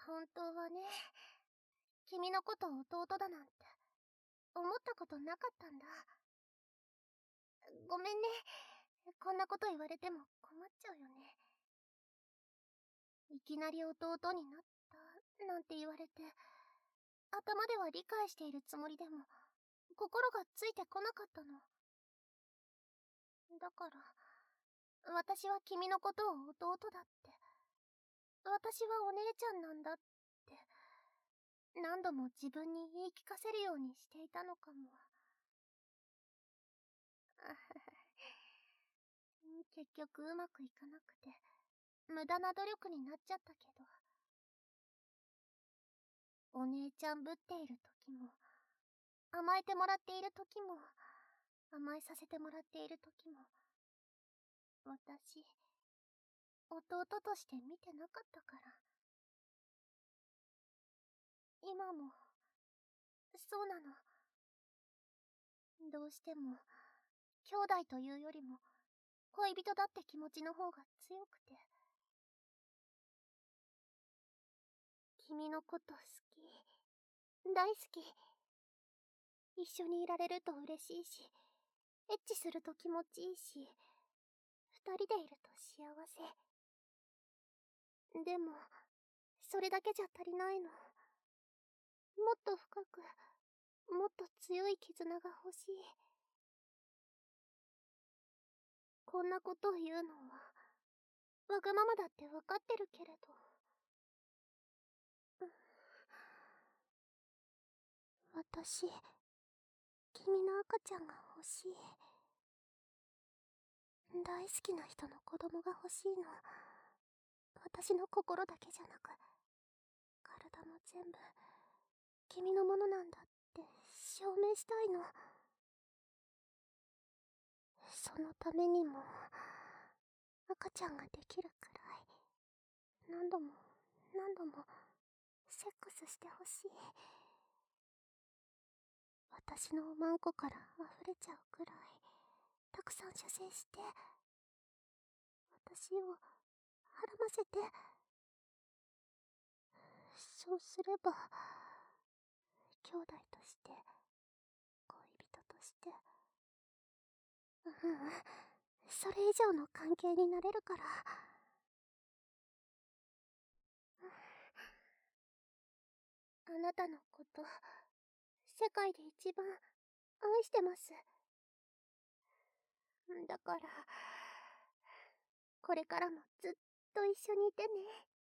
本当はね、君のこと弟だなんて思ったことなかったんだ。ごめんね。こんなこと言われても困っちゃうよね。いきなり弟になったなんて言われて、頭では理解しているつもりでも、心がついてこなかったの。だから、私は君のことを弟だって、私はお姉ちゃんなんだって、何度も自分に言い聞かせるようにしていたのかも。結局うまくいかなくて、無駄な努力になっちゃったけど、お姉ちゃんぶっている時も、甘えてもらっている時も、甘えさせてもらっている時も、私、弟として見てなかったから。今も、そうなの。どうしても、兄弟というよりも、恋人だって気持ちの方が強くて。君のこと好き。大好き。一緒にいられると嬉しいし、エッチすると気持ちいいし、二人でいると幸せ。でも、それだけじゃ足りないの。もっと深く、もっと強い絆が欲しい。こんなことを言うのは、わがままだってわかってるけれど。私、君の赤ちゃんが欲しい。大好きな人の子供が欲しいの。私の心だけじゃなく、体も全部、君のものなんだって証明したいの。そのためにも、赤ちゃんができるくらい、何度も、何度も、セックスしてほしい。私のおまんこから溢れちゃうくらい、たくさん射精して、私を、はらませて、そうすれば、兄弟として、恋人として、それ以上の関係になれるから。あなたのこと、世界で一番愛してます。だから、これからもずっと一緒にいてね。